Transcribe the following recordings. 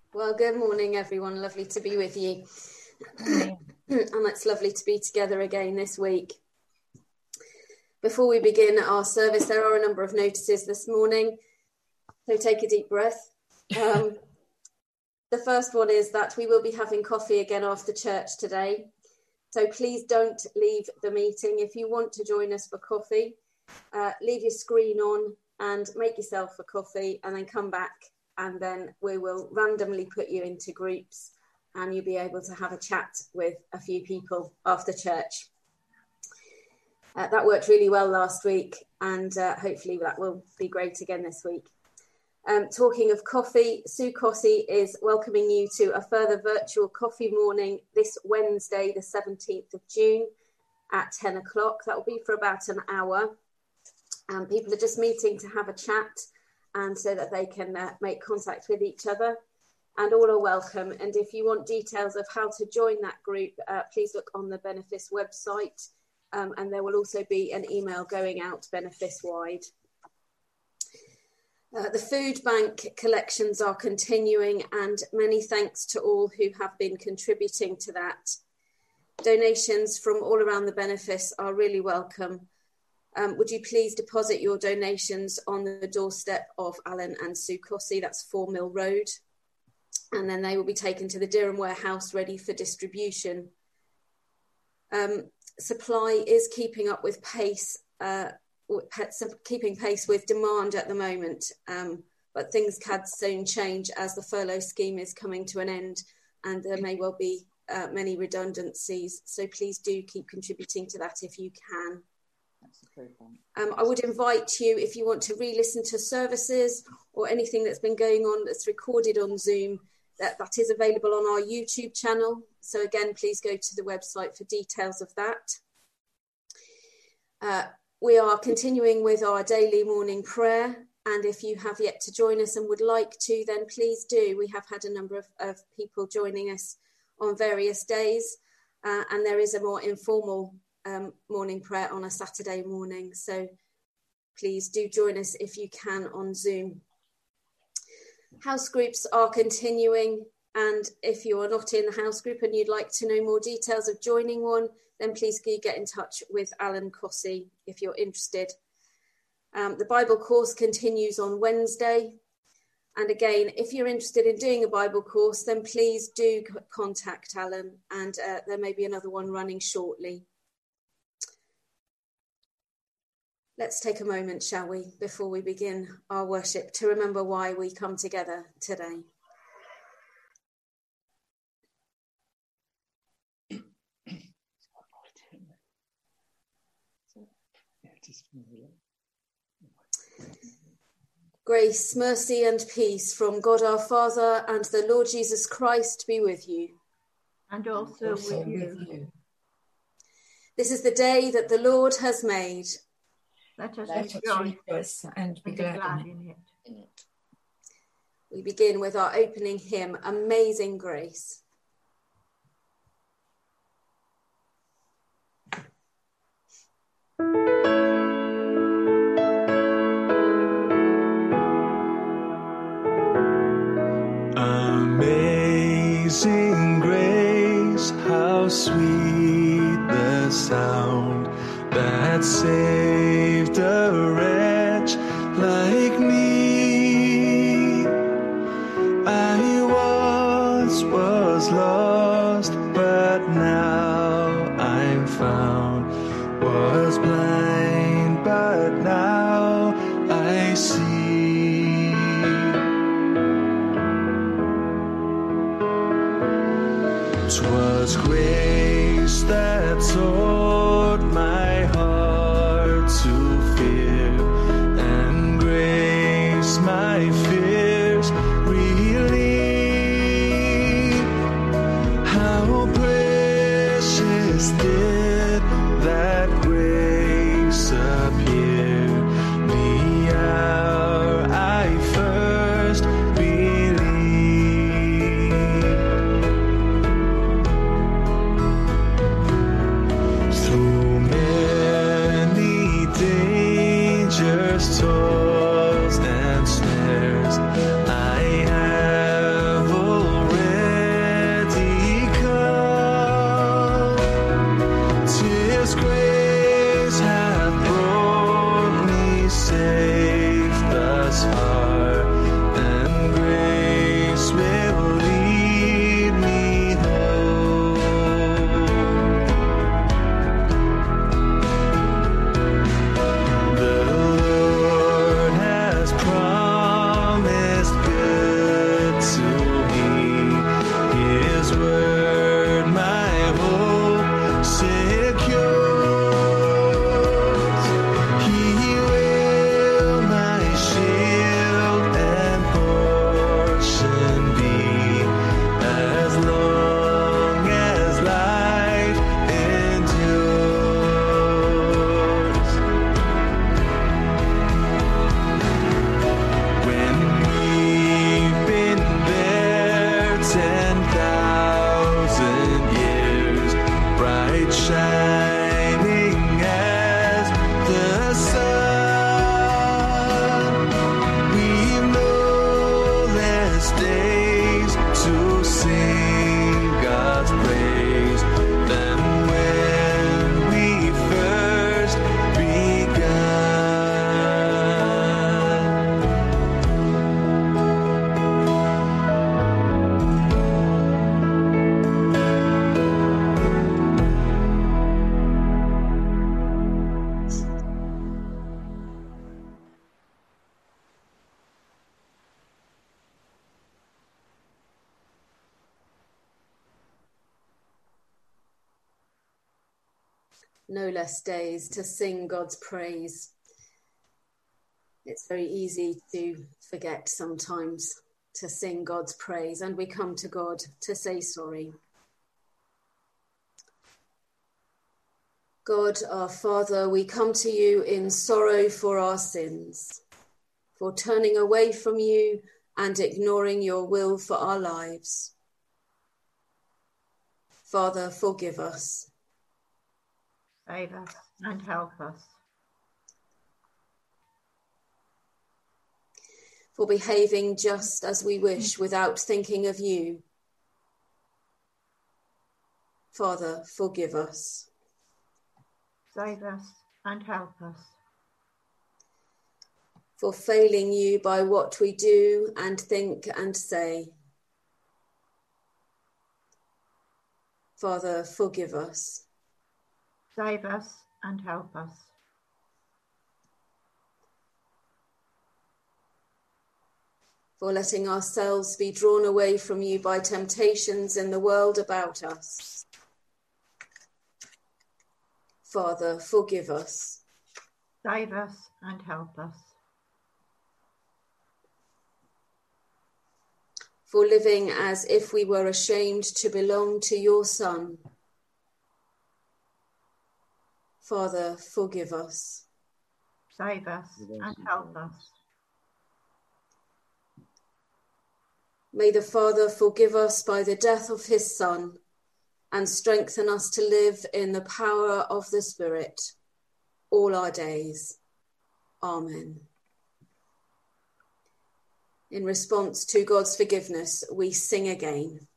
Well, good morning, everyone. Lovely to be with you. And it's lovely to be together again this week. Before we begin our service, there are a number of notices this morning, so take a deep breath. The first one is that we will be having coffee again after church today. So please don't leave the meeting. If you want to join us for coffee, leave your screen on and make yourself a coffee and then come back, and then we will randomly put you into groups and you'll be able to have a chat with a few people after church. That worked really well last week, and hopefully that will be great again this week. Talking of coffee, Sue Cossey is welcoming you to a further virtual coffee morning this Wednesday, the 17th of June at 10 o'clock. That will be for about an hour. People are just meeting to have a chat and so that they can make contact with each other, and all are welcome. And if you want details of how to join that group, please look on the Benefice website, and there will also be an email going out Benefice-wide. The food bank collections are continuing, and many thanks to all who have been contributing to that. Donations from all around the Benefice are really welcome. Would you please deposit your donations on the doorstep of Alan and Sue Cossey, that's 4 Mill Road, and then they will be taken to the Durham warehouse ready for distribution. Supply is keeping up with pace, keeping pace with demand at the moment, but things can soon change as the furlough scheme is coming to an end, and there may well be many redundancies, so please do keep contributing to that if you can. I would invite you, if you want to re-listen to services or anything that's been going on that's recorded on Zoom, that is available on our YouTube channel. So again, please go to the website for details of that. We are continuing with our daily morning prayer, and if you have yet to join us and would like to, then please do. We have had a number of people joining us on various days, and there is a more informal morning prayer on a Saturday morning, so please do join us if you can on Zoom. House groups are continuing, and if you are not in the house group and you'd like to know more details of joining one, then please get in touch with Alan Cossey if you're interested. The Bible course continues on Wednesday, and again, if you're interested in doing a Bible course, then please do contact Alan, and there may be another one running shortly. Let's take a moment, shall we, before we begin our worship, to remember why we come together today. Grace, mercy and peace from God our Father and the Lord Jesus Christ be with you. And also with you. This is the day that the Lord has made. Let us rejoice and be glad in it. We begin with our opening hymn, Amazing Grace. Amazing grace, how sweet the sound that saved a wretch like me. I once was lost, but now I'm found. Was blind, but now I see. 'Twas grace that taught my heart to fear, and grace my fears relieved. How precious did that grace appear the hour I first believed. Through many days less days to sing God's praise than when we first began. No less days to sing God's praise. It's very easy to forget sometimes to sing God's praise, and we come to God to say sorry. God, our Father, we come to you in sorrow for our sins, for turning away from you and ignoring your will for our lives. Father, forgive us. Save us and help us. For behaving just as we wish without thinking of you. Father, forgive us. Save us and help us. For failing you by what we do and think and say. Father, forgive us. Save us and help us. For letting ourselves be drawn away from you by temptations in the world about us. Father, forgive us. Save us and help us. For living as if we were ashamed to belong to your Son. Father, forgive us. Save us and help us. May the Father forgive us by the death of his Son and strengthen us to live in the power of the Spirit all our days. Amen. In response to God's forgiveness, we sing again.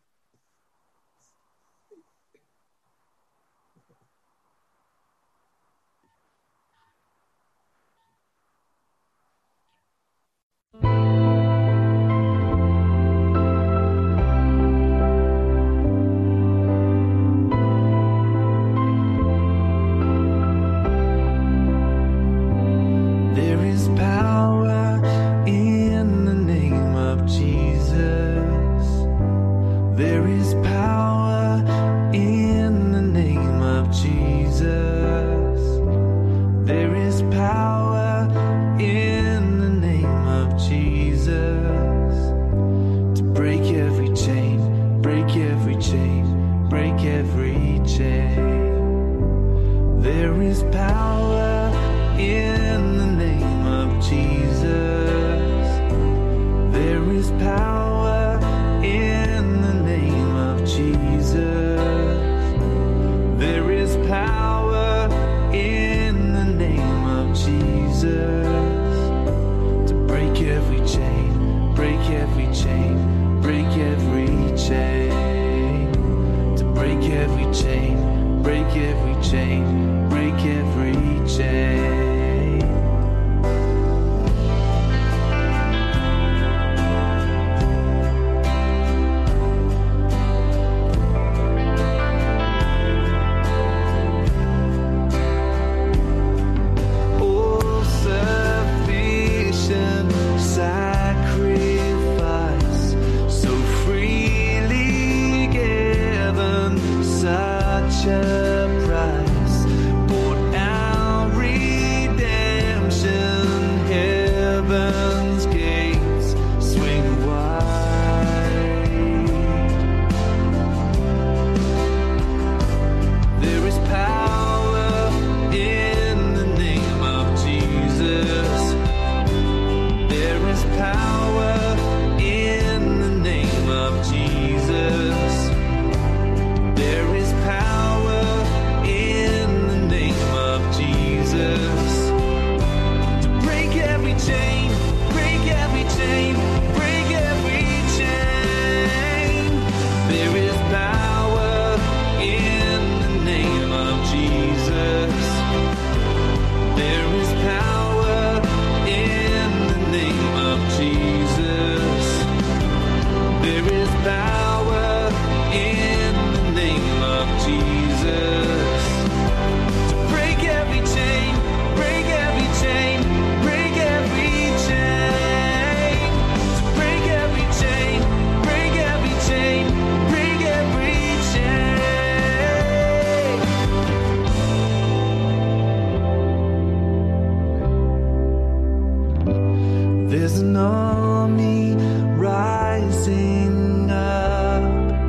power in the name of Jesus. To break every chain, break every chain, break every chain. To break every chain, break every chain, break every chain. There's an army rising up.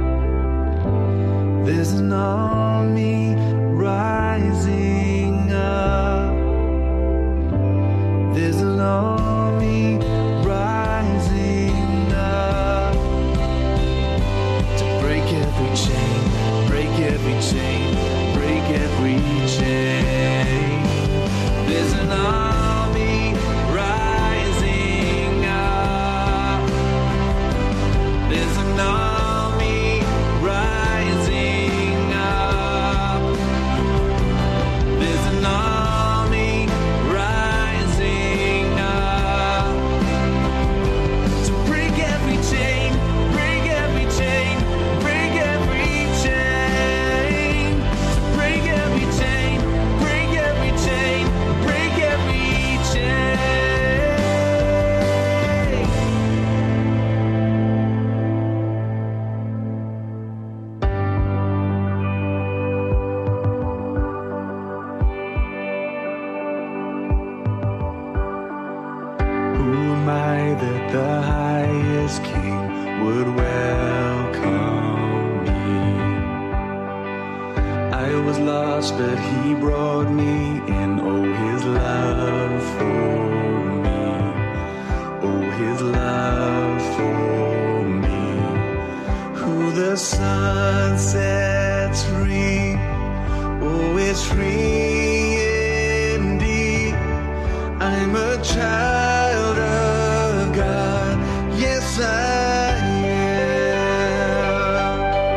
There's an army rising up. There's an army rising up. To break every chain, break every chain, break every chain. There's an army rising up. There's an army rising up. There's an army rising up. To break every chain, break every chain, break every chain. To break every chain, break every chain, break every chain. Who am I that the highest King would welcome me? I was lost, but He brought me in. Oh, His love for me. Oh, His love for me. Who the Son sets free, oh, is free indeed. I'm a child of God, yes I am.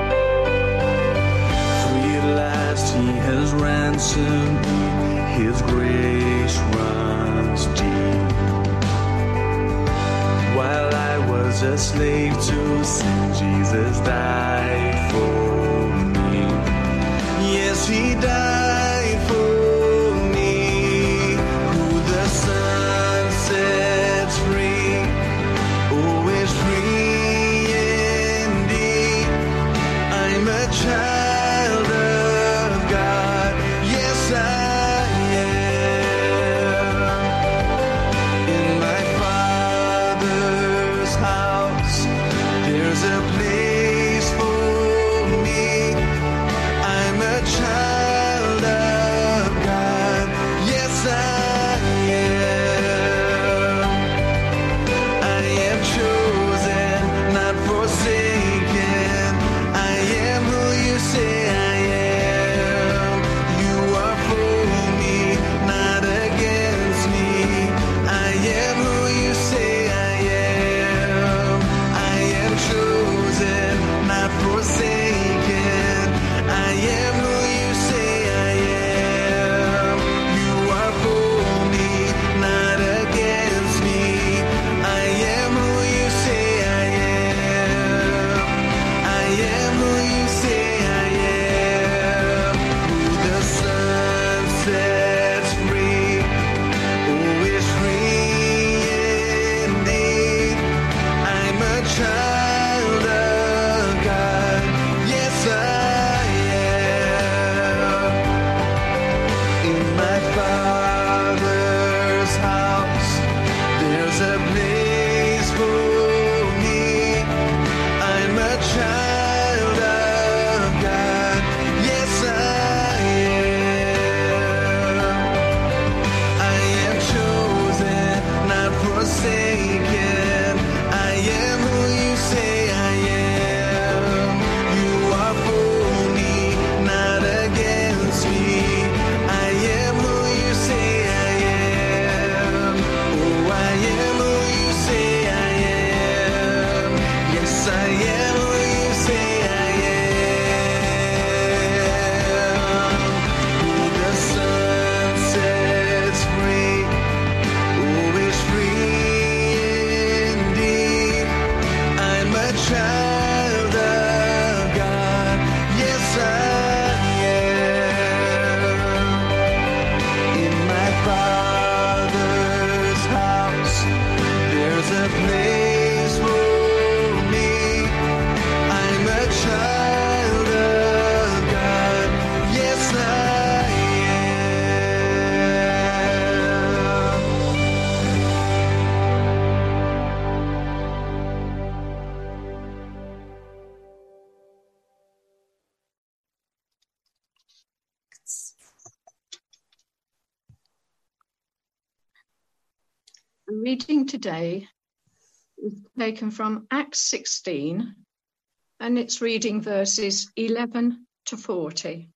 Free at last He has ransomed me, His grace runs deep. While I was a slave to sin, Jesus died for me. Yes, He died for me. Who the Son sets free, oh, is free indeed. I'm a child of God, yes I am. In my Father's house, there's a place for The reading today is taken from Acts 16, and it's reading verses 11 to 40.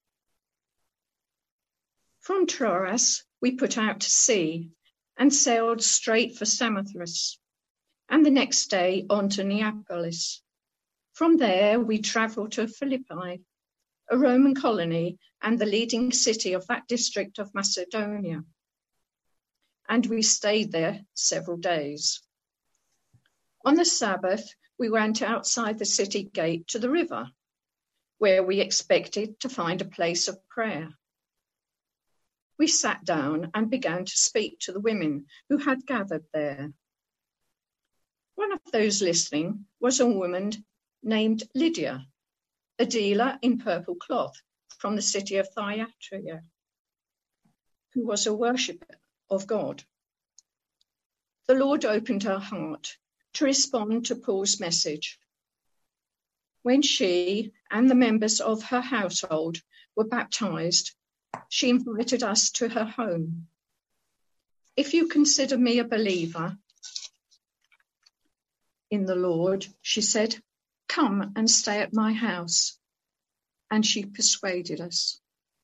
From Troas, we put out to sea and sailed straight for Samothrace, and the next day on to Neapolis. From there, we travelled to Philippi, a Roman colony and the leading city of that district of Macedonia. And we stayed there several days. On the Sabbath, we went outside the city gate to the river, where we expected to find a place of prayer. We sat down and began to speak to the women who had gathered there. One of those listening was a woman named Lydia, a dealer in purple cloth from the city of Thyatira, who was a worshipper of God. The Lord opened her heart to respond to Paul's message. When she and the members of her household were baptized, she invited us to her home. If you consider me a believer in the Lord, she said, come and stay at my house. And she persuaded us.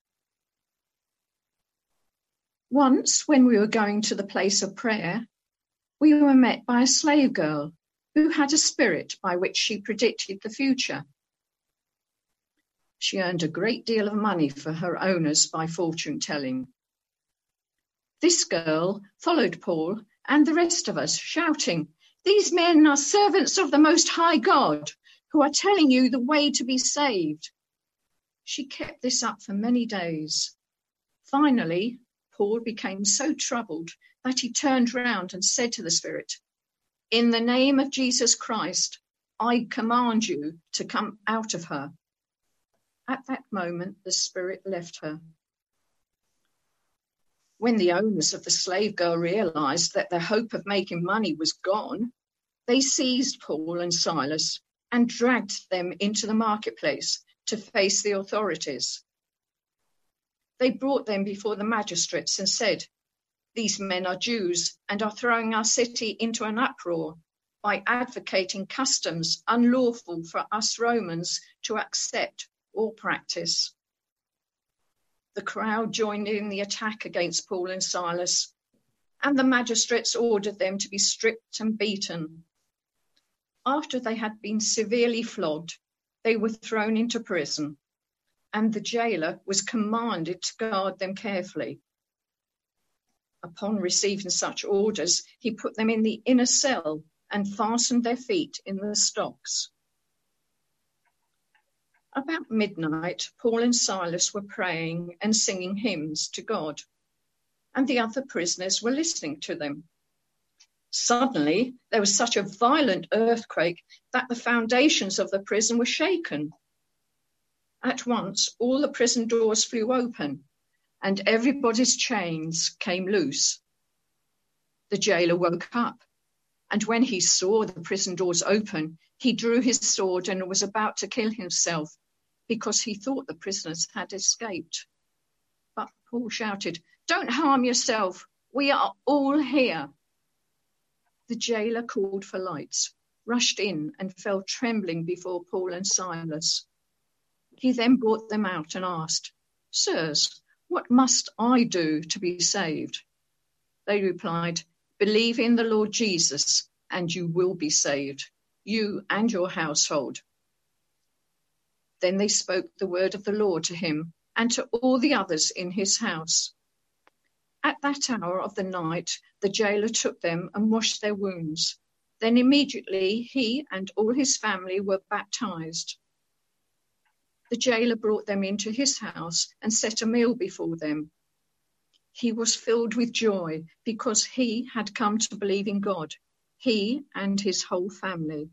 Once, when we were going to the place of prayer, we were met by a slave girl who had a spirit by which she predicted the future. She earned a great deal of money for her owners by fortune telling. This girl followed Paul and the rest of us, shouting, these men are servants of the Most High God, who are telling you the way to be saved. She kept this up for many days. Finally, Paul became so troubled that he turned round and said to the spirit, in the name of Jesus Christ, I command you to come out of her. At that moment, the spirit left her. When the owners of the slave girl realized that their hope of making money was gone, they seized Paul and Silas and dragged them into the marketplace to face the authorities. They brought them before the magistrates and said, these men are Jews and are throwing our city into an uproar by advocating customs unlawful for us Romans to accept or practice. The crowd joined in the attack against Paul and Silas, and the magistrates ordered them to be stripped and beaten. After they had been severely flogged, they were thrown into prison, and the jailer was commanded to guard them carefully. Upon receiving such orders, he put them in the inner cell and fastened their feet in the stocks. About midnight, Paul and Silas were praying and singing hymns to God, and the other prisoners were listening to them. Suddenly, there was such a violent earthquake that the foundations of the prison were shaken. At once, all the prison doors flew open, and everybody's chains came loose. The jailer woke up, and when he saw the prison doors open, he drew his sword and was about to kill himself because he thought the prisoners had escaped. But Paul shouted, don't harm yourself, we are all here. The jailer called for lights, rushed in and fell trembling before Paul and Silas. He then brought them out and asked, sirs, what must I do to be saved? They replied, believe in the Lord Jesus and you will be saved, you and your household. Then they spoke the word of the Lord to him and to all the others in his house. At that hour of the night, the jailer took them and washed their wounds. Then immediately he and all his family were baptized. The jailer brought them into his house and set a meal before them. He was filled with joy because he had come to believe in God, he and his whole family.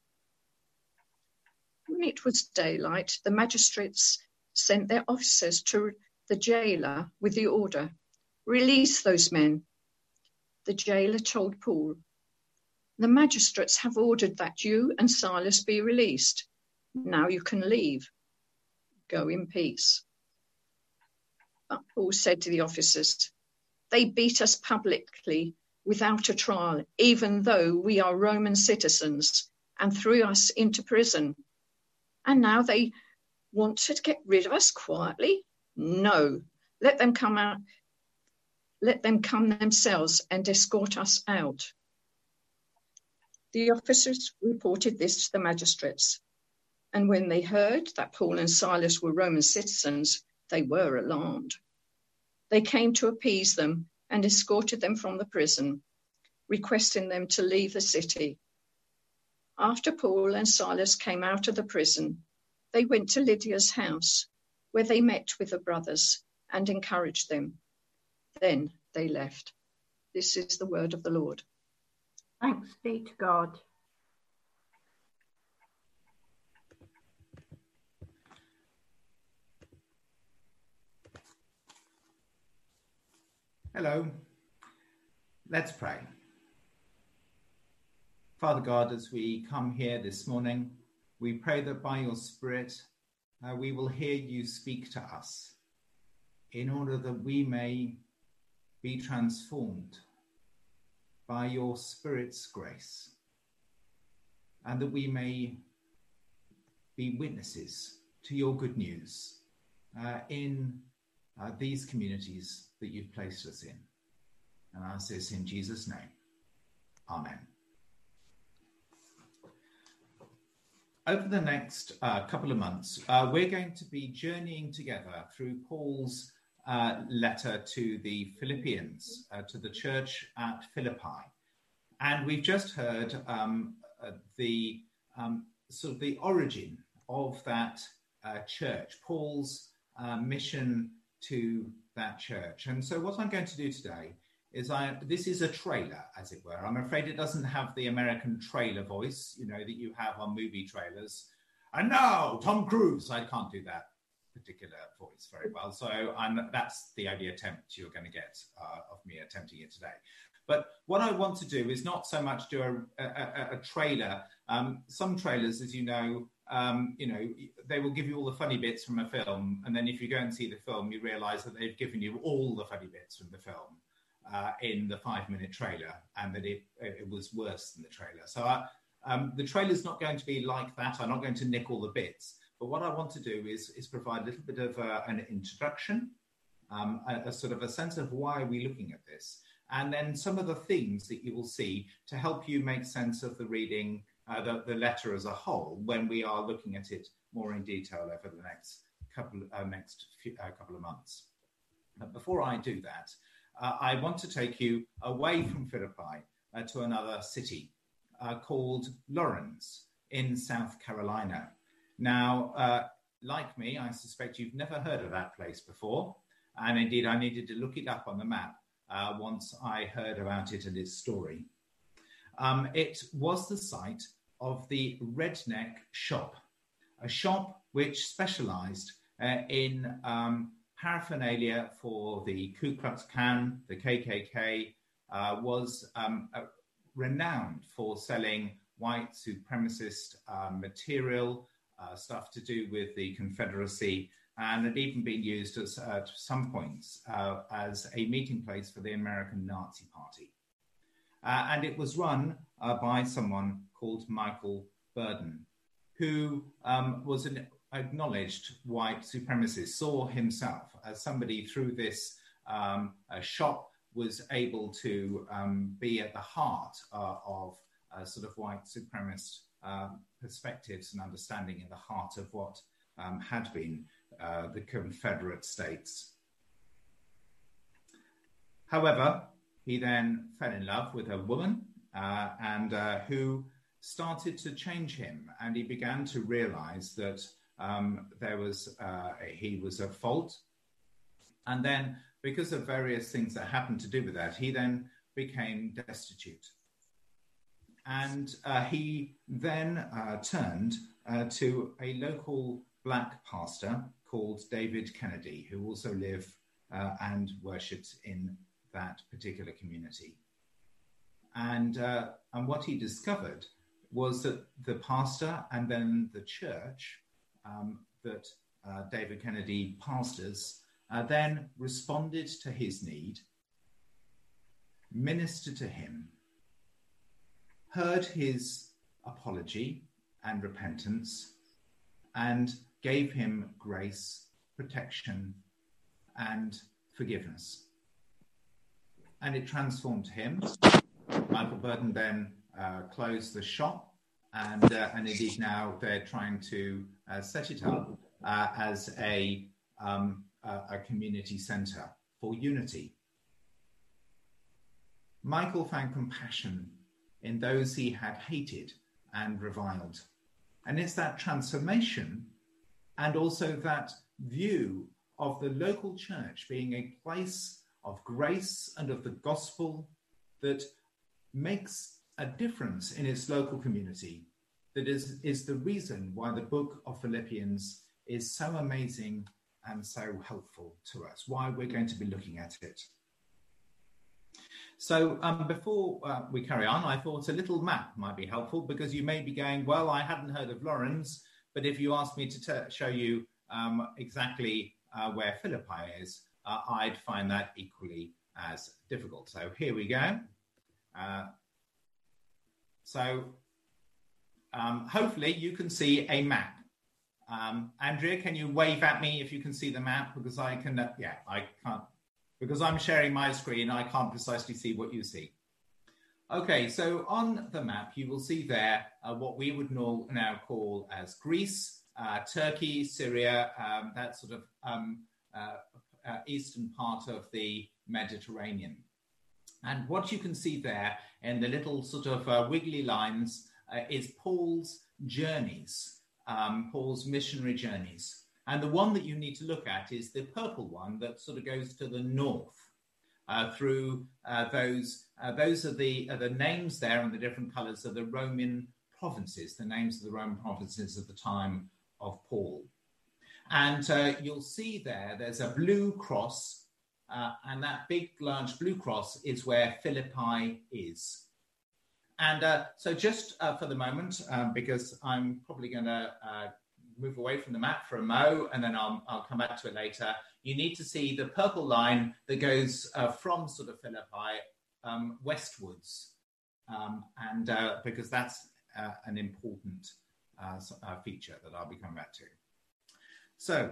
When it was daylight, the magistrates sent their officers to the jailer with the order, release those men. The jailer told Paul, the magistrates have ordered that you and Silas be released. Now you can leave. Go in peace. But Paul said to the officers, they beat us publicly without a trial, even though we are Roman citizens, and threw us into prison. And now they want to get rid of us quietly? No, let them come out. Let them come themselves and escort us out. The officers reported this to the magistrates, and when they heard that Paul and Silas were Roman citizens, they were alarmed. They came to appease them and escorted them from the prison, requesting them to leave the city. After Paul and Silas came out of the prison, they went to Lydia's house, where they met with the brothers and encouraged them. Then they left. This is the word of the Lord. Thanks be to God. Hello. Let's pray. Father God, as we come here this morning, we pray that by your Spirit, we will hear you speak to us in order that we may be transformed by your Spirit's grace, and that we may be witnesses to your good news in these communities that you've placed us in. And I ask this in Jesus' name. Amen. Over the next couple of months, we're going to be journeying together through Paul's letter to the Philippians, to the church at Philippi. And we've just heard the sort of the origin of that church, Paul's mission to that church. And so what I'm going to do today is this is a trailer, as it were. I'm afraid it doesn't have the American trailer voice, you know, that you have on movie trailers. And now, Tom Cruise. I can't do that particular voice very well. So that's the only attempt you're going to get of me attempting it today. But what I want to do is not so much do a trailer. Some trailers, as you know, they will give you all the funny bits from a film. And then if you go and see the film, you realize that they've given you all the funny bits from the film in the 5-minute trailer, and that it was worse than the trailer. So the trailer's not going to be like that. I'm not going to nick all the bits. But what I want to do is provide a little bit of an introduction, a sort of a sense of why we're looking at this, and then some of the themes that you will see to help you make sense of the reading, the letter as a whole, when we are looking at it more in detail over the next couple of months. But before I do that, I want to take you away from Philippi to another city called Lawrence in South Carolina. Now, like me, I suspect you've never heard of that place before. And indeed, I needed to look it up on the map once I heard about it and its story. It was the site of the Redneck Shop, a shop which specialized in paraphernalia for the Ku Klux Klan, the KKK, was renowned for selling white supremacist material, stuff to do with the Confederacy, and had even been used at some points as a meeting place for the American Nazi Party. And it was run by someone called Michael Burden, who was an acknowledged white supremacist, saw himself as somebody through this shop was able to be at the heart of sort of white supremacist perspectives and understanding in the heart of what had been the Confederate States. However, he then fell in love with a woman and who started to change him, and he began to realize that he was at fault. And then, because of various things that happened to do with that, he then became destitute. And he then turned to a local black pastor called David Kennedy, who also lived and worshipped in that particular community. And what he discovered was that the pastor and then the church that David Kennedy pastors then responded to his need, ministered to him, heard his apology and repentance, and gave him grace, protection, and forgiveness. And it transformed him. Michael Burden then closed the shop, and indeed now they're trying to set it up as a community centre for unity. Michael found compassion in those he had hated and reviled. And it's that transformation and also that view of the local church being a place of grace and of the gospel that makes a difference in its local community, that is the reason why the book of Philippians is so amazing and so helpful to us, why we're going to be looking at it. So before we carry on, I thought a little map might be helpful, because you may be going, well, I hadn't heard of Lawrence, but if you asked me to show you exactly where Philippi is, I'd find that equally as difficult. So here we go. Hopefully you can see a map. Andrea, can you wave at me if you can see the map? Because I can, I can't. Because I'm sharing my screen, I can't precisely see what you see. Okay, so on the map, you will see there what we would now call as Greece, Turkey, Syria, that sort of eastern part of the Mediterranean. And what you can see there in the little sort of wiggly lines is Paul's journeys, Paul's missionary journeys. And the one that you need to look at is the purple one that sort of goes to the north through those are the names there, and the different colours are the Roman provinces, the names of the Roman provinces at the time of Paul. And you'll see there's a blue cross, and that big, large blue cross is where Philippi is. And so just for the moment, because I'm probably going to move away from the map for a mo, and then I'll come back to it later. You need to see the purple line that goes from sort of Philippi westwards, and because that's an important feature that I'll be coming back to. So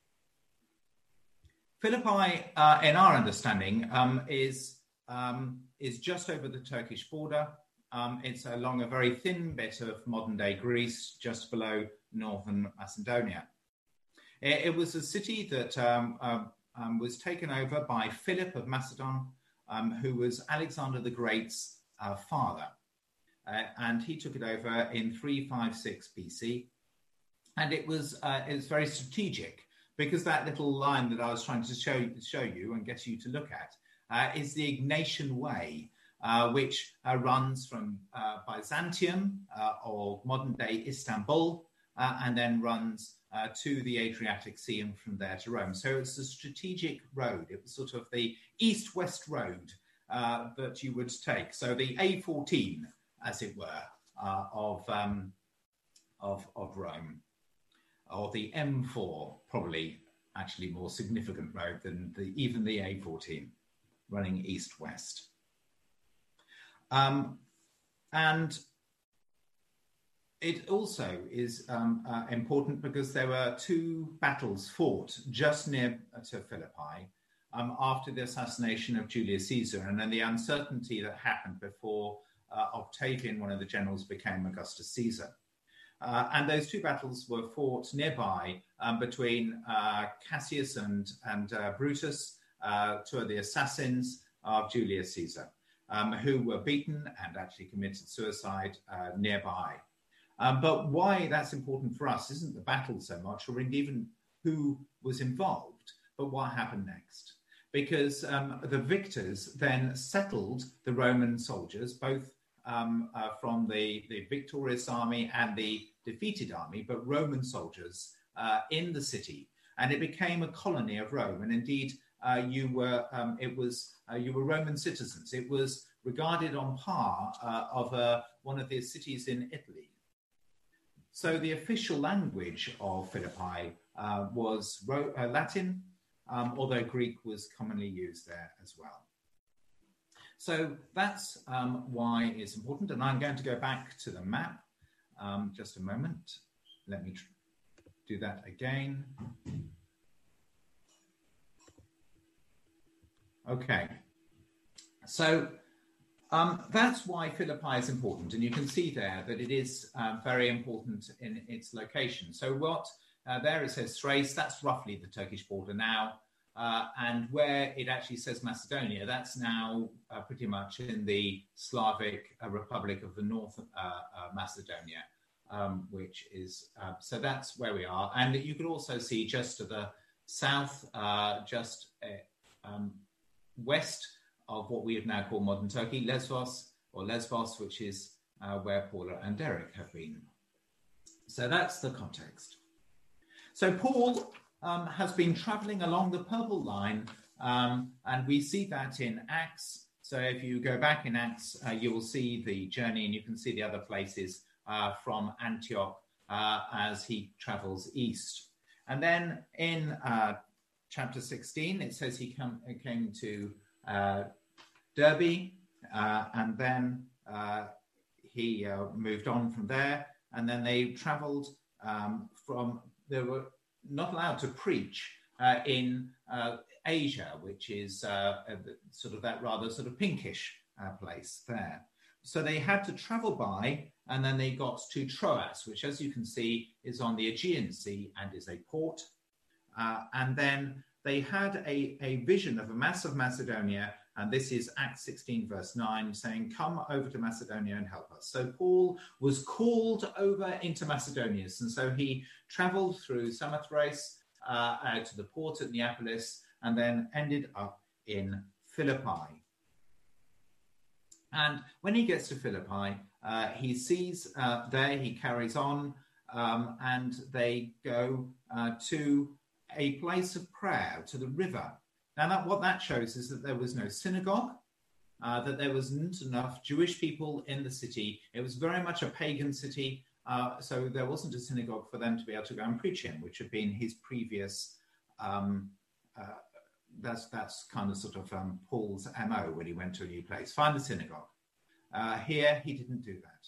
Philippi, in our understanding, is just over the Turkish border. It's along a very thin bit of modern-day Greece, just below northern Macedonia. It was a city that was taken over by Philip of Macedon, who was Alexander the Great's father. And he took it over in 356 BC. And it was very strategic, because that little line that I was trying to show you and get you to look at is the Ignatian Way, which runs from Byzantium or modern-day Istanbul, and then runs to the Adriatic Sea, and from there to Rome. So it's a strategic road. It was sort of the east-west road that you would take. So the A14, as it were, of Rome, or the M4, probably actually more significant road than even the A14, running east-west. And it also is important because there were two battles fought just near to Philippi after the assassination of Julius Caesar, and then the uncertainty that happened before Octavian, one of the generals, became Augustus Caesar. And those two battles were fought nearby between Cassius and Brutus, two of the assassins of Julius Caesar, who were beaten and actually committed suicide nearby. But why that's important for us isn't the battle so much, or even who was involved, but what happened next. Because the victors then settled the Roman soldiers, both from the victorious army and the defeated army, but Roman soldiers in the city. And it became a colony of Rome. And indeed, you were Roman citizens. It was regarded on par of one of the cities in Italy. So the official language of Philippi was Latin, although Greek was commonly used there as well. So that's why it's important. And I'm going to go back to the map. Just a moment. Let me do that again. Okay. So that's why Philippi is important. And you can see there that it is very important in its location. So what there it says Thrace, that's roughly the Turkish border now. And where it actually says Macedonia, that's now pretty much in the Slavic Republic of the North Macedonia, which is, so that's where we are. And you could also see just to the south, just west of what we have now called modern Turkey, Lesbos, which is where Paula and Derek have been. So that's the context. So Paul has been traveling along the purple line, and we see that in Acts. So if you go back in Acts, you will see the journey, and you can see the other places from Antioch as he travels east. And then in chapter 16, it says he came to Derbe, and then he moved on from there, and then they travelled they were not allowed to preach in Asia, which is sort of that rather sort of pinkish place there. So they had to travel by, and then they got to Troas, which, as you can see, is on the Aegean Sea and is a port. And then they had a vision of a mass of Macedonia, and this is Acts 16, verse 9, saying, "Come over to Macedonia and help us." So Paul was called over into Macedonia, and so he travelled through Samothrace to the port at Neapolis, and then ended up in Philippi. And when he gets to Philippi, he sees there, he carries on, and they go to a place of prayer, to the river. Now, what that shows is that there was no synagogue, that there wasn't enough Jewish people in the city. It was very much a pagan city, so there wasn't a synagogue for them to be able to go and preach in, which had been his previous, that's kind of sort of Paul's MO when he went to a new place, find a synagogue. Here, he didn't do that.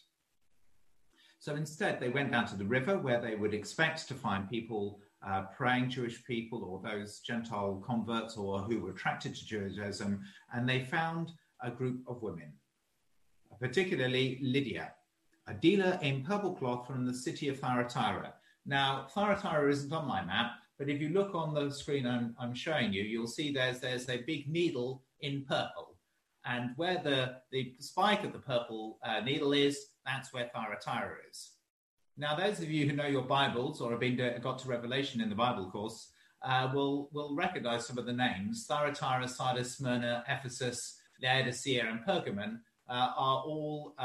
So instead, they went down to the river where they would expect to find people praying, Jewish people or those Gentile converts or who were attracted to Judaism, and they found a group of women, particularly Lydia, a dealer in purple cloth from the city of Thyatira. Now, Thyatira isn't on my map, but if you look on the screen I'm showing you, you'll see there's a big needle in purple, and where the spike of the purple needle is, that's where Thyatira is. Now, those of you who know your Bibles or have got to Revelation in the Bible course will recognize some of the names. Thyatira, Sardis, Smyrna, Ephesus, Laodicea, and Pergamon are all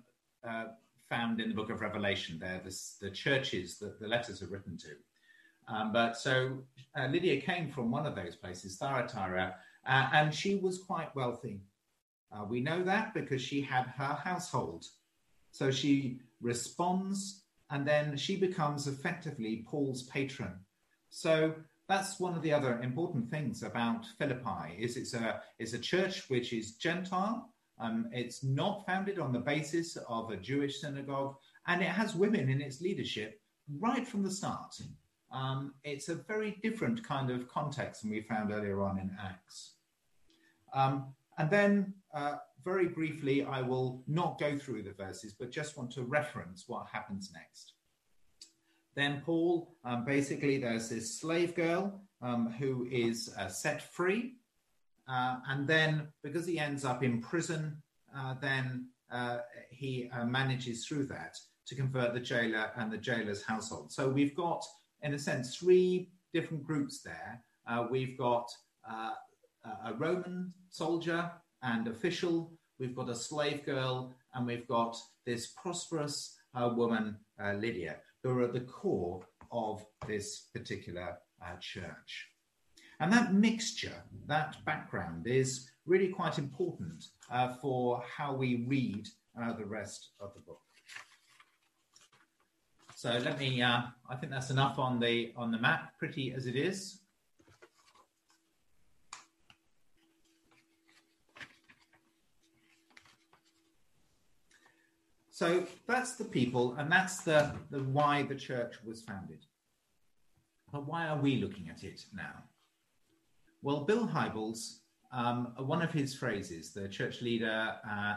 found in the book of Revelation. They're the churches that the letters are written to. But so Lydia came from one of those places, Thyatira, and she was quite wealthy. We know that because she had her household. So she responds, and then she becomes effectively Paul's patron. So that's one of the other important things about Philippi, is it's a church which is Gentile. It's not founded on the basis of a Jewish synagogue, and it has women in its leadership right from the start. It's a very different kind of context than we found earlier on in Acts. And then very briefly, I will not go through the verses, but just want to reference what happens next. Then Paul, basically there's this slave girl who is set free. And then because he ends up in prison, then he manages through that to convert the jailer and the jailer's household. So we've got, in a sense, three different groups there. We've got a Roman soldier and official, we've got a slave girl, and we've got this prosperous woman, Lydia, who are at the core of this particular church. And that mixture, that background is really quite important for how we read the rest of the book. So let me, I think that's enough on the map, pretty as it is. So that's the people, and that's the why the church was founded. But why are we looking at it now? Well, Bill Hybels, one of his phrases, the church leader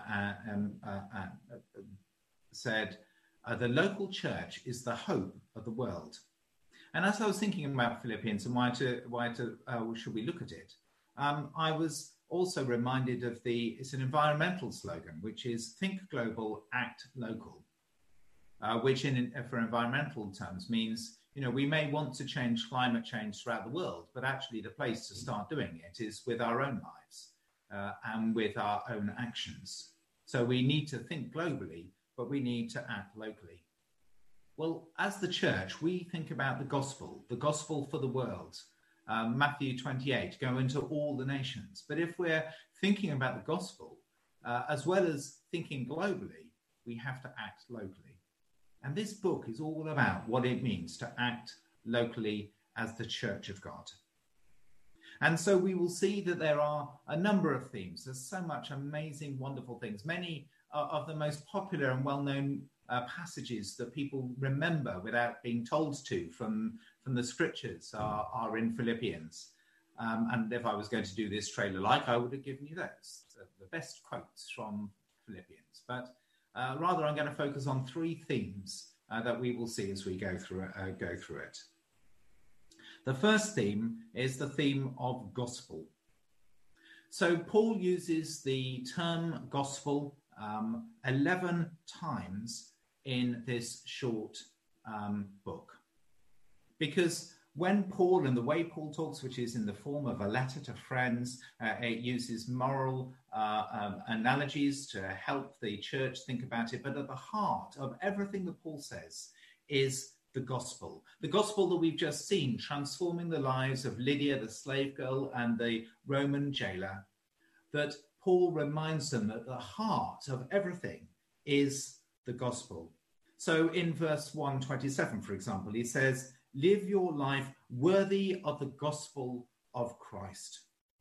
said, the local church is the hope of the world. And as I was thinking about Philippians and why should we look at it, I was also reminded of it's an environmental slogan, which is think global, act local, which for environmental terms means, we may want to change climate change throughout the world, but actually the place to start doing it is with our own lives and with our own actions. So we need to think globally, but we need to act locally. Well, as the church, we think about the gospel for the world. Matthew 28, go into all the nations. But if we're thinking about the gospel, as well as thinking globally, we have to act locally. And this book is all about what it means to act locally as the Church of God. And so we will see that there are a number of themes. There's so much amazing, wonderful things. Many of the most popular and well-known passages that people remember without being told to from the scriptures are in Philippians. And if I was going to do this trailer I would have given you those, the best quotes from Philippians. But rather, I'm going to focus on three themes that we will see as we go through it. The first theme is the theme of gospel. So Paul uses the term gospel 11 times in this short book. Because when Paul, and the way Paul talks, which is in the form of a letter to friends, it uses moral analogies to help the church think about it. But at the heart of everything that Paul says is the gospel that we've just seen, transforming the lives of Lydia, the slave girl, and the Roman jailer, that Paul reminds them that the heart of everything is the gospel. So in verse 127, for example, he says, live your life worthy of the gospel of Christ.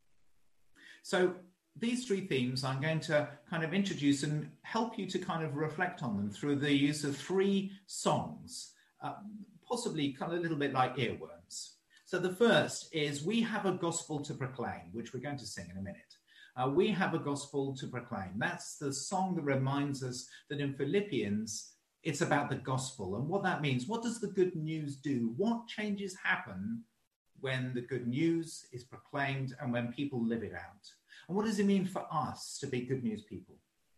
So these three themes I'm going to kind of introduce and help you to kind of reflect on them through the use of three songs, possibly kind of a little bit like earworms. So the first is we have a gospel to proclaim, which we're going to sing in a minute. We have a gospel to proclaim. That's the song that reminds us that in Philippians, it's about the gospel and what that means. What does the good news do? What changes happen when the good news is proclaimed and when people live it out? And what does it mean for us to be good news people?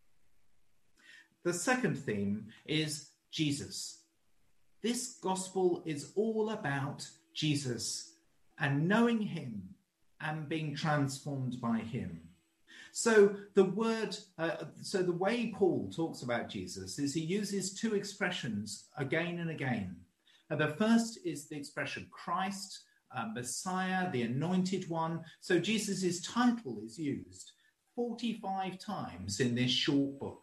The second theme is Jesus. This gospel is all about Jesus and knowing him and being transformed by him. So the way Paul talks about Jesus is he uses two expressions again and again. The first is the expression Christ, Messiah, the anointed one. So Jesus' title is used 45 times in this short book.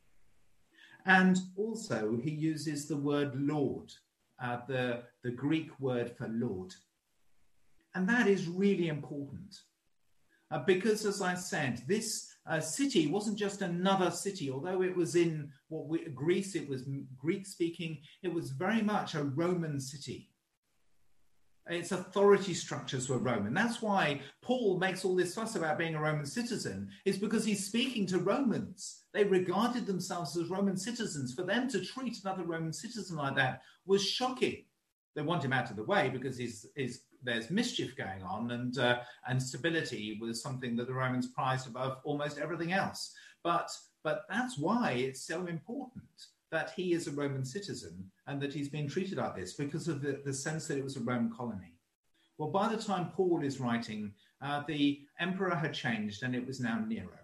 And also he uses the word Lord, the Greek word for Lord. And that is really important. Because, as I said, this city wasn't just another city. Although it was in Greece, it was Greek-speaking, it was very much a Roman city. Its authority structures were Roman. That's why Paul makes all this fuss about being a Roman citizen, is because he's speaking to Romans. They regarded themselves as Roman citizens. For them to treat another Roman citizen like that was shocking. They want him out of the way because there's mischief going on, and stability was something that the Romans prized above almost everything else. But that's why it's so important that he is a Roman citizen and that he's been treated like this, because of the sense that it was a Roman colony. Well, by the time Paul is writing, the emperor had changed and it was now Nero.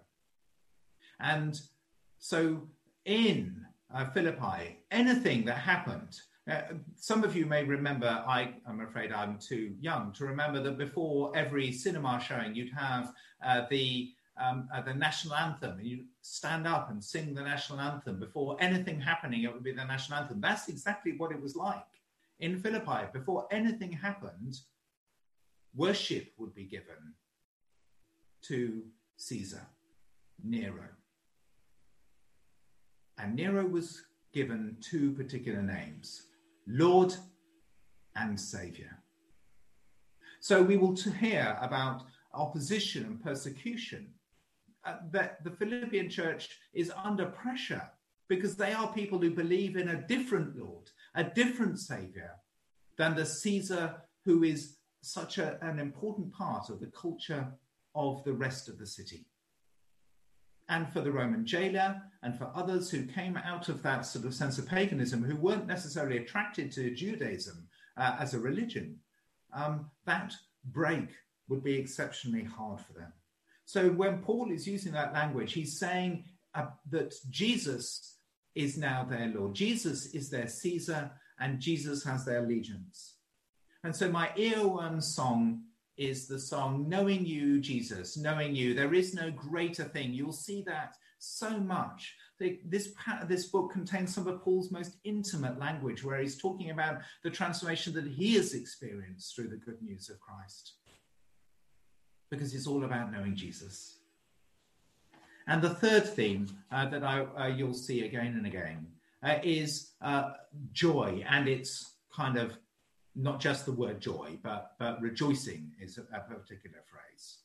And so in Philippi, anything that happened, some of you may remember, I'm afraid I'm too young to remember that before every cinema showing, you'd have the national anthem, and you'd stand up and sing the national anthem. Before anything happening, it would be the national anthem. That's exactly what it was like in Philippi. Before anything happened, worship would be given to Caesar, Nero. And Nero was given two particular names, Lord and Saviour. So we will hear about opposition and persecution. That the Philippian church is under pressure because they are people who believe in a different Lord, a different Saviour than the Caesar, who is such an important part of the culture of the rest of the city. And for the Roman jailer and for others who came out of that sort of sense of paganism, who weren't necessarily attracted to Judaism as a religion, that break would be exceptionally hard for them. So when Paul is using that language, he's saying that Jesus is now their Lord. Jesus is their Caesar, and Jesus has their allegiance. And so my earworm song is the song, Knowing You, Jesus, Knowing You. There is no greater thing. You'll see that so much. This book contains some of Paul's most intimate language, where he's talking about the transformation that he has experienced through the good news of Christ. Because it's all about knowing Jesus. And the third theme that you'll see again and again is joy. And it's kind of not just the word joy, but rejoicing is a particular phrase.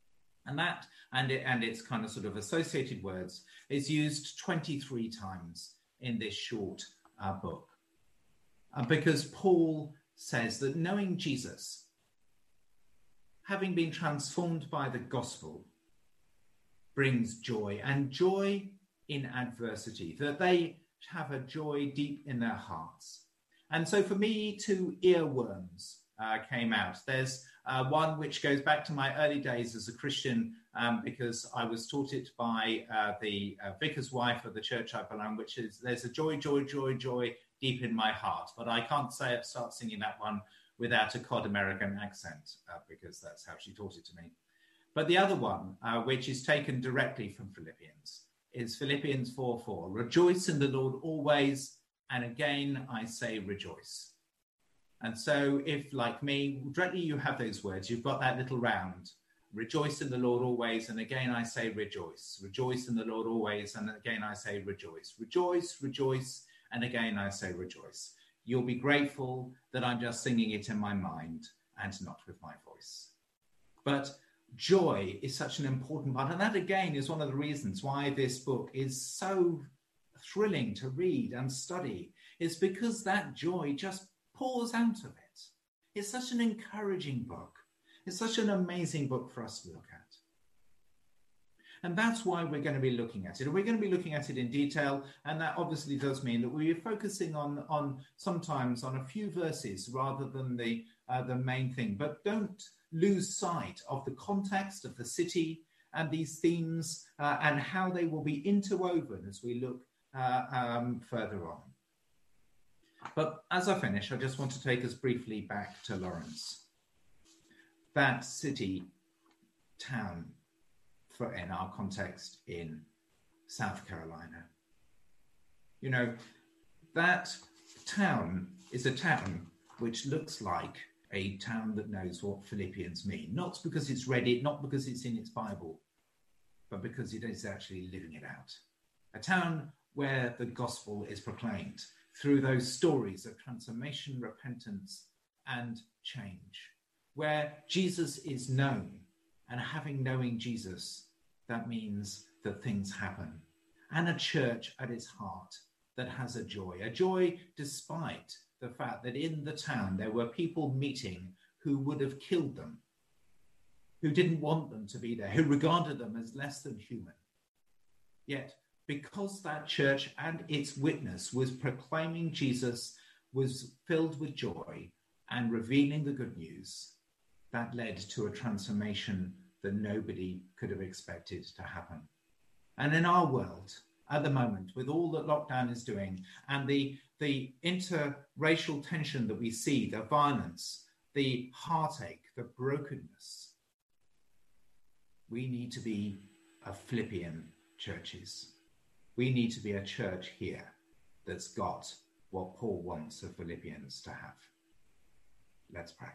And its kind of sort of associated words is used 23 times in this short book. Because Paul says that knowing Jesus, having been transformed by the gospel, brings joy, and joy in adversity, that they have a joy deep in their hearts. And so for me, two earworms came out. There's one which goes back to my early days as a Christian, because I was taught it by the vicar's wife of the church I belong, which is, there's a joy, joy, joy, joy deep in my heart. But I can't start singing that one without a cod American accent, because that's how she taught it to me. But the other one, which is taken directly from Philippians, is Philippians 4:4. Rejoice in the Lord always, and again I say rejoice. And so if, like me, directly you have those words, you've got that little round. Rejoice in the Lord always, and again I say rejoice. Rejoice in the Lord always, and again I say rejoice. Rejoice, rejoice, and again I say rejoice. You'll be grateful that I'm just singing it in my mind and not with my voice. But joy is such an important part. And that, again, is one of the reasons why this book is so thrilling to read and study. It's because that joy just pours out of it. It's such an encouraging book. It's such an amazing book for us to look at. And that's why we're going to be looking at it. And we're going to be looking at it in detail. And that obviously does mean that we're focusing on sometimes on a few verses rather than the main thing. But don't lose sight of the context of the city and these themes and how they will be interwoven as we look further on. But as I finish, I just want to take us briefly back to Lawrence. That city, town, in our context in South Carolina. You know, that town is a town which looks like a town that knows what Philippians mean, not because it's read it, not because it's in its Bible, but because it is actually living it out. A town where the gospel is proclaimed through those stories of transformation, repentance, and change, where Jesus is known, and knowing Jesus, that means that things happen. And a church at its heart that has a joy despite the fact that in the town there were people meeting who would have killed them, who didn't want them to be there, who regarded them as less than human. Yet, because that church and its witness was proclaiming Jesus, was filled with joy and revealing the good news, that led to a transformation that nobody could have expected to happen. And in our world, at the moment, with all that lockdown is doing and the interracial tension that we see, the violence, the heartache, the brokenness, we need to be a Philippian churches. We need to be a church here that's got what Paul wants the Philippians to have. Let's pray.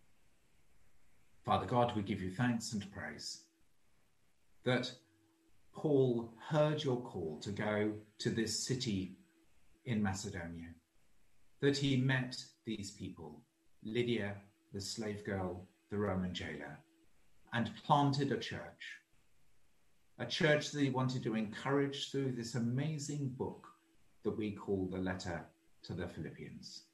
Father God, we give you thanks and praise that Paul heard your call to go to this city in Macedonia, that he met these people, Lydia, the slave girl, the Roman jailer, and planted a church that he wanted to encourage through this amazing book that we call the Letter to the Philippians.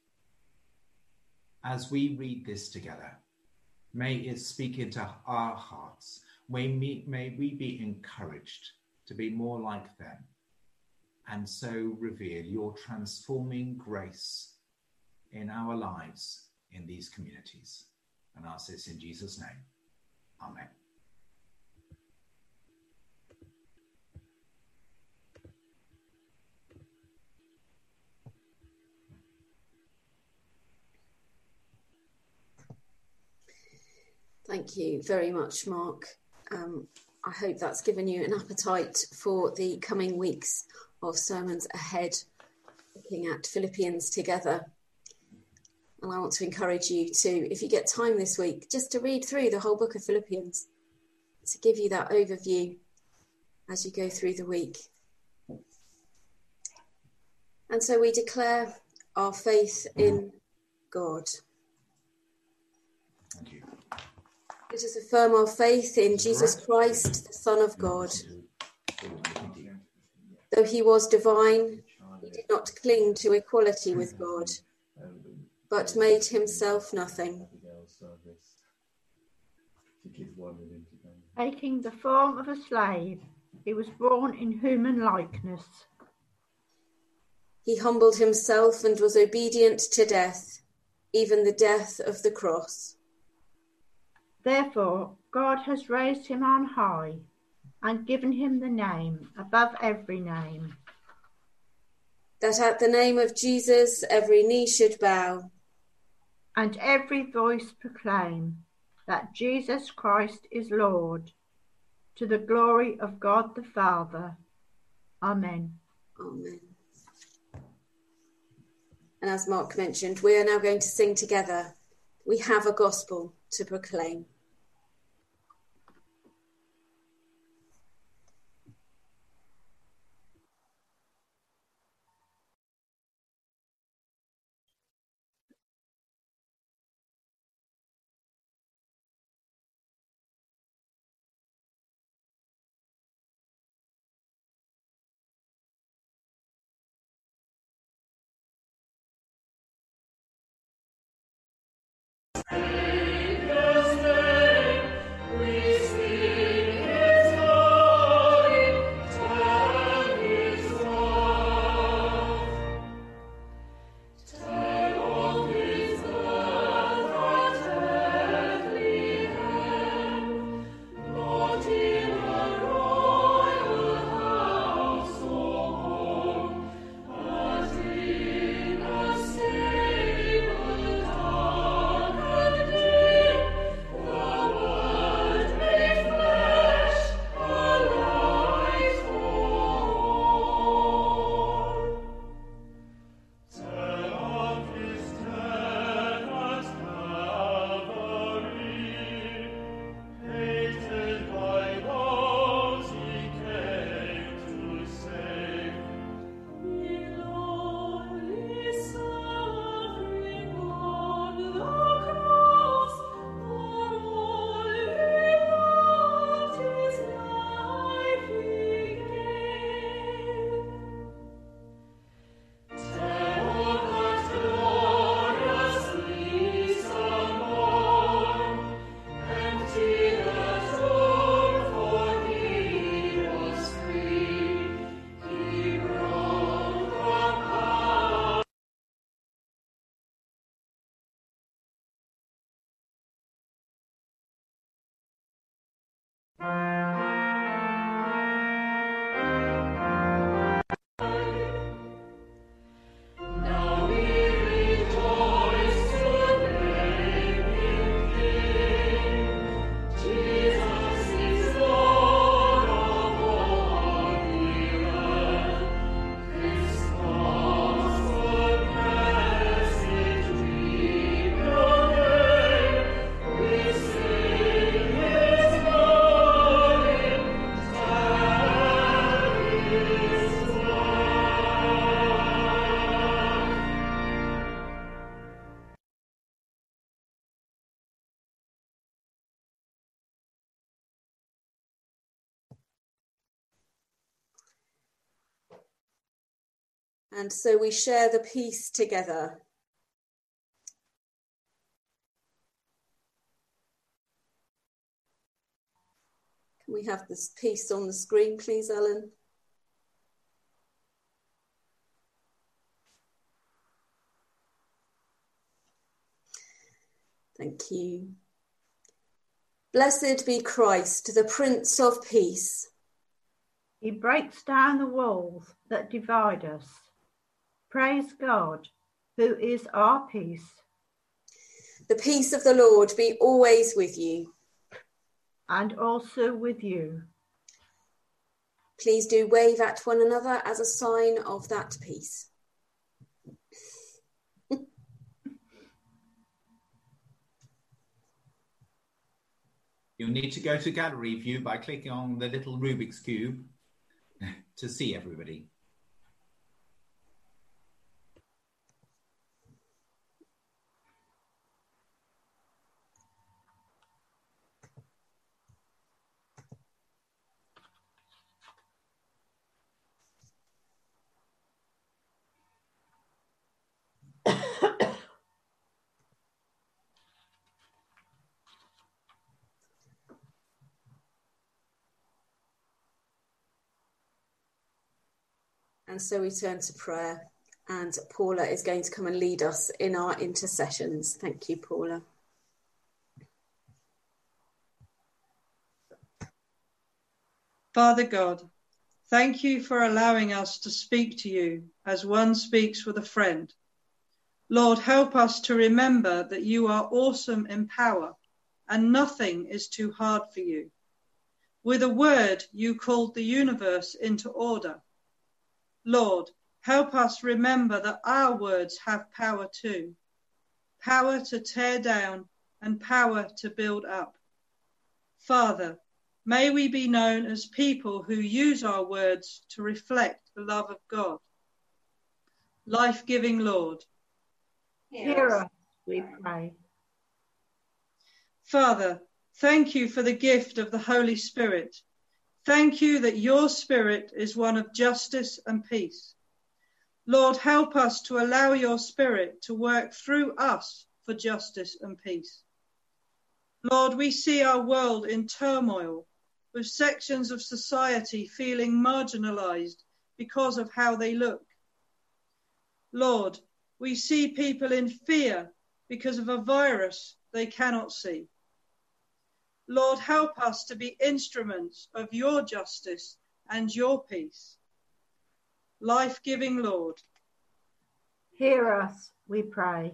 As we read this together, may it speak into our hearts. May we be encouraged to be more like them, and so reveal your transforming grace in our lives in these communities. And I ask this in Jesus' name. Amen. Thank you very much, Mark. I hope that's given you an appetite for the coming weeks of sermons ahead, looking at Philippians together. And I want to encourage you to, if you get time this week, just to read through the whole book of Philippians, to give you that overview as you go through the week. And so we declare our faith in God. Thank you. Let us affirm our faith in Jesus Christ, the Son of God. Though he was divine, he did not cling to equality with God, but made himself nothing. Taking the form of a slave, he was born in human likeness. He humbled himself and was obedient to death, even the death of the cross. Therefore, God has raised him on high and given him the name above every name, that at the name of Jesus every knee should bow, and every voice proclaim that Jesus Christ is Lord, to the glory of God the Father. Amen. Amen. And as Mark mentioned, we are now going to sing together, "We Have a Gospel to Proclaim." And so we share the peace together. Can we have this peace on the screen, please, Ellen? Thank you. Blessed be Christ, the Prince of Peace. He breaks down the walls that divide us. Praise God, who is our peace. The peace of the Lord be always with you. And also with you. Please do wave at one another as a sign of that peace. You'll need to go to gallery view by clicking on the little Rubik's Cube to see everybody. And so we turn to prayer, and Paula is going to come and lead us in our intercessions. Thank you, Paula. Father God, thank you for allowing us to speak to you as one speaks with a friend. Lord, help us to remember that you are awesome in power and nothing is too hard for you. With a word, you called the universe into order. Lord, help us remember that our words have power too. Power to tear down and power to build up. Father, may we be known as people who use our words to reflect the love of God. Life-giving Lord, hear us, we pray. Father, thank you for the gift of the Holy Spirit. Thank you that your Spirit is one of justice and peace. Lord, help us to allow your Spirit to work through us for justice and peace. Lord, we see our world in turmoil, with sections of society feeling marginalized because of how they look. Lord, we see people in fear because of a virus they cannot see. Lord, help us to be instruments of your justice and your peace. Life-giving Lord, hear us, we pray.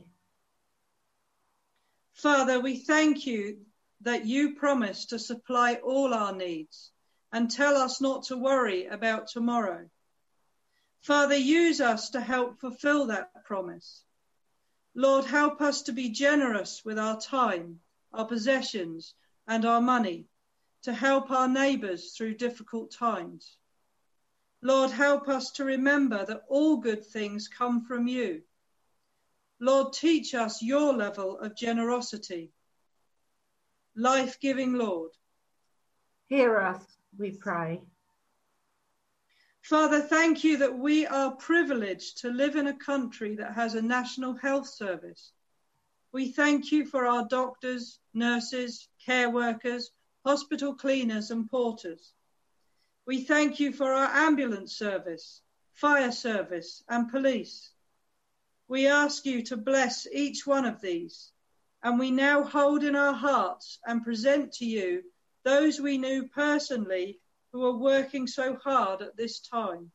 Father, we thank you that you promise to supply all our needs and tell us not to worry about tomorrow. Father, use us to help fulfill that promise. Lord, help us to be generous with our time, our possessions, and our money to help our neighbours through difficult times. Lord, help us to remember that all good things come from you. Lord, teach us your level of generosity. Life-giving Lord, hear us, we pray. Father, thank you that we are privileged to live in a country that has a national health service. We thank you for our doctors, nurses, care workers, hospital cleaners and porters. We thank you for our ambulance service, fire service and police. We ask you to bless each one of these, and we now hold in our hearts and present to you those we knew personally who are working so hard at this time.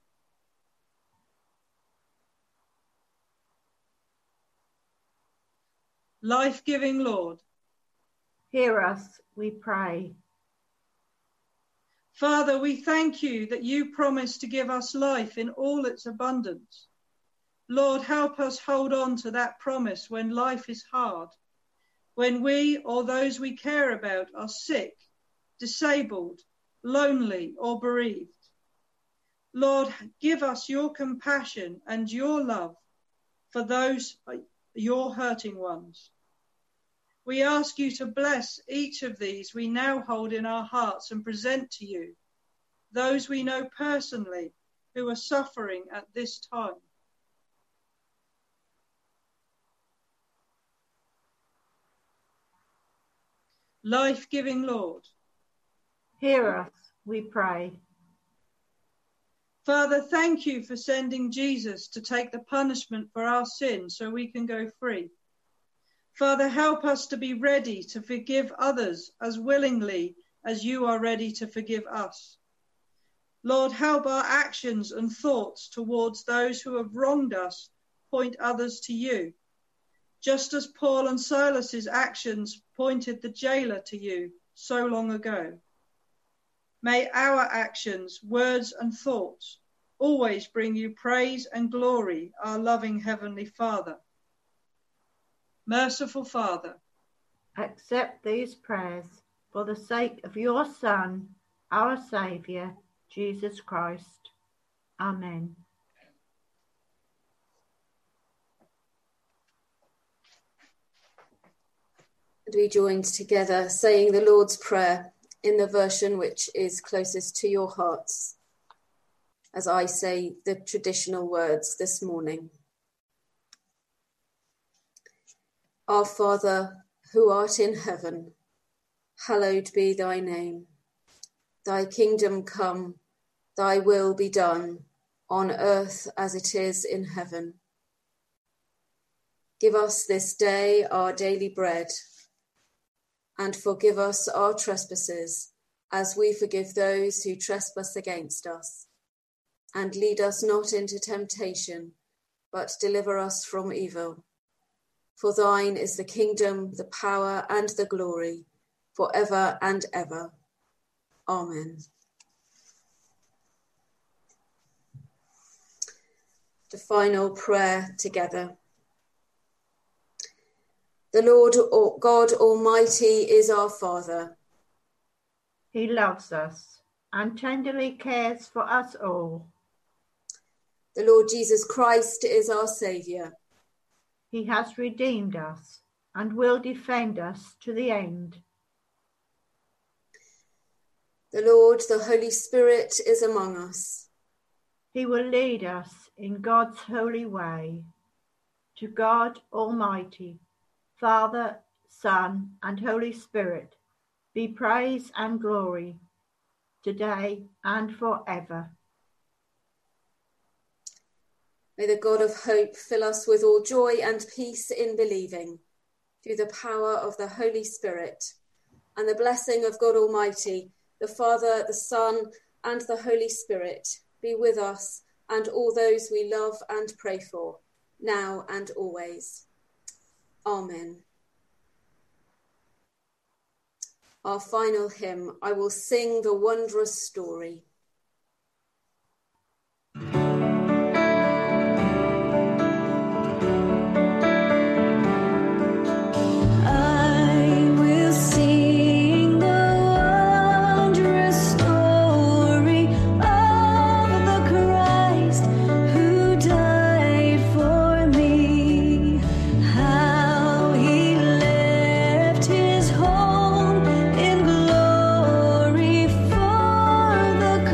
Life-giving Lord, hear us, we pray. Father, we thank you that you promise to give us life in all its abundance. Lord, help us hold on to that promise when life is hard, when we or those we care about are sick, disabled, lonely, or bereaved. Lord, give us your compassion and your love for those your hurting ones. We ask you to bless each of these we now hold in our hearts and present to you, those we know personally who are suffering at this time. life-giving Lord. Hear us, we pray. Father, thank you for sending Jesus to take the punishment for our sin so we can go free. Father, help us to be ready to forgive others as willingly as you are ready to forgive us. Lord, help our actions and thoughts towards those who have wronged us point others to you, just as Paul and Silas's actions pointed the jailer to you so long ago. May our actions, words and thoughts always bring you praise and glory, our loving Heavenly Father. Merciful Father, accept these prayers for the sake of your Son, our Saviour, Jesus Christ. Amen. And we joined together saying the Lord's Prayer in the version which is closest to your hearts, as I say the traditional words this morning. Our Father, who art in heaven, hallowed be thy name. Thy kingdom come, thy will be done, on earth as it is in heaven. Give us this day our daily bread, and forgive us our trespasses, as we forgive those who trespass against us. And lead us not into temptation, but deliver us from evil. For thine is the kingdom, the power, and the glory, for ever and ever. Amen. The final prayer together. The Lord God Almighty is our Father. He loves us and tenderly cares for us all. The Lord Jesus Christ is our Saviour. He has redeemed us and will defend us to the end. The Lord, the Holy Spirit, is among us. He will lead us in God's holy way. To God Almighty, Father, Son, and Holy Spirit, be praise and glory, today and forever. May the God of hope fill us with all joy and peace in believing, through the power of the Holy Spirit, and the blessing of God Almighty, the Father, the Son, and the Holy Spirit, be with us and all those we love and pray for, now and always. Amen. Our final hymn, I Will Sing the Wondrous Story. The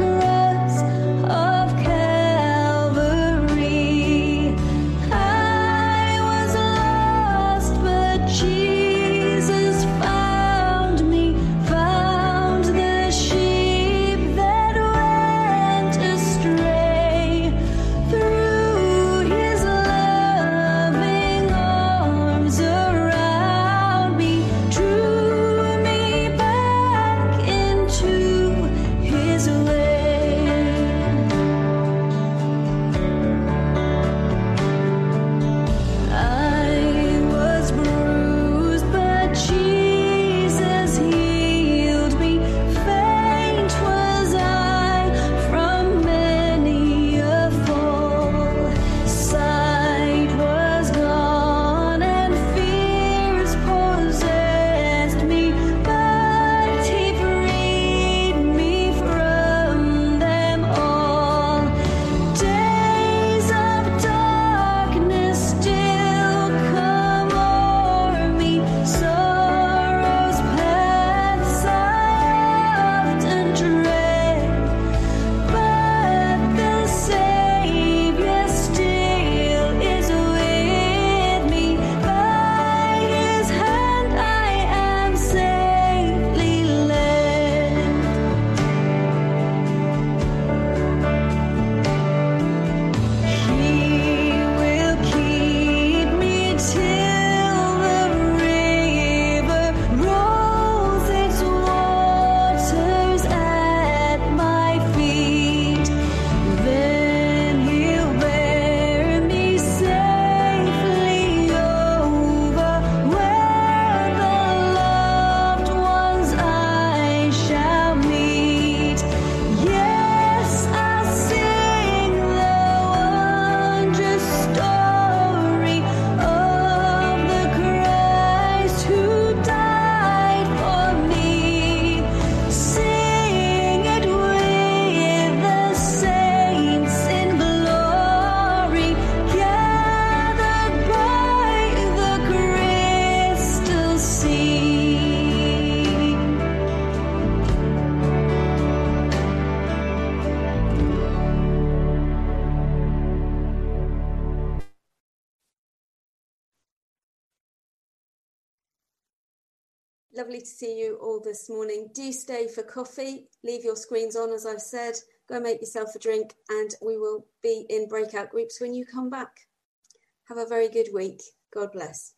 Lovely to see you all this morning. Do stay for coffee. Leave your screens on, as I've said. Go make yourself a drink, and we will be in breakout groups when you come back. Have a very good week. God bless.